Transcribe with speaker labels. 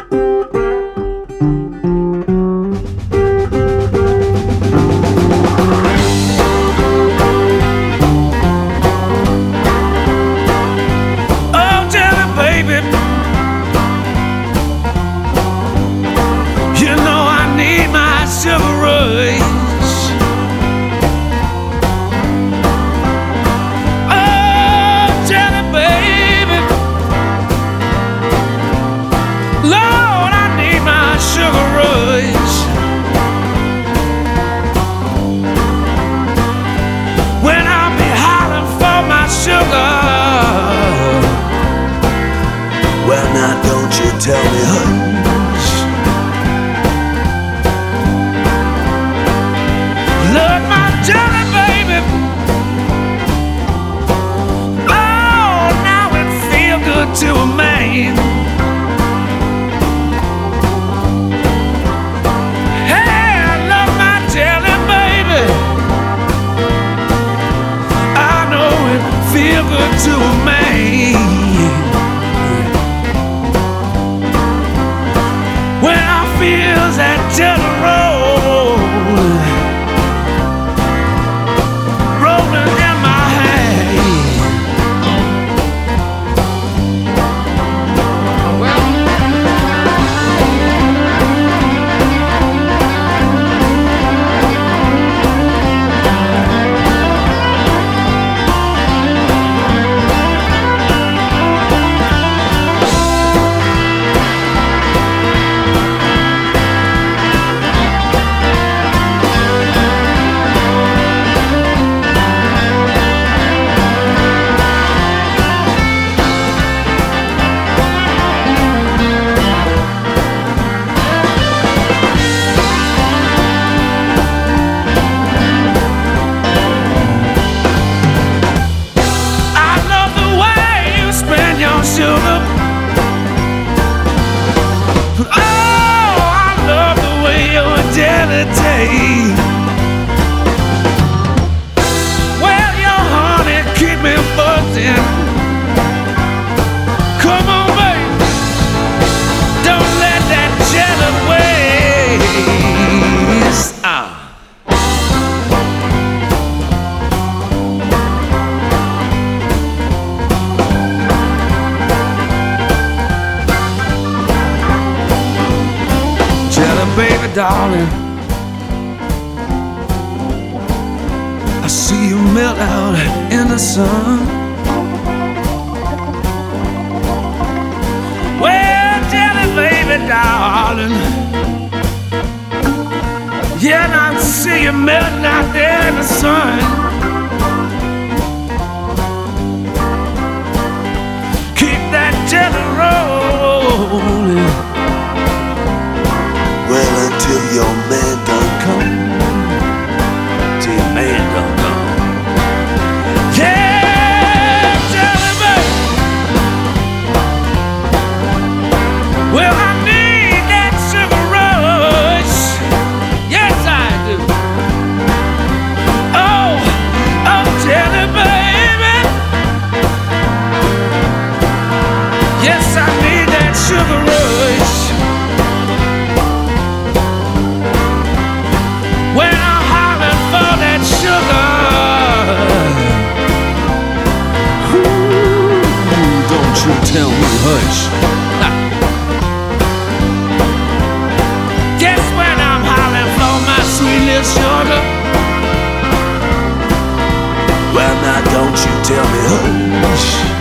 Speaker 1: Well, now don't you tell me hush. Look, my jelly baby. Oh, now it feel good to a man. Hey, I love my jelly baby. I know it feel good to a man. Feels that jelly roll rolling in my hand. Sugar. Oh, I love the way your jelly tastes. Well, your honey keep me buzzing. Come on, baby, don't let that jelly waste. Baby darling, I see you melt out in the sun. Well, jelly baby darling, yeah, I see you melting out there in the sun. Keep that jelly rolling. Well, until your man done come. Till your man done come. Yeah, jelly baby. Well, I need that sugar rush. Yes, I do. Oh, jelly baby. Yes, I need that sugar rush. When I'm hollering for that sugar. Ooh, don't you tell me hush. Guess when I'm hollering for my sweet little sugar. Well, now don't you tell me hush.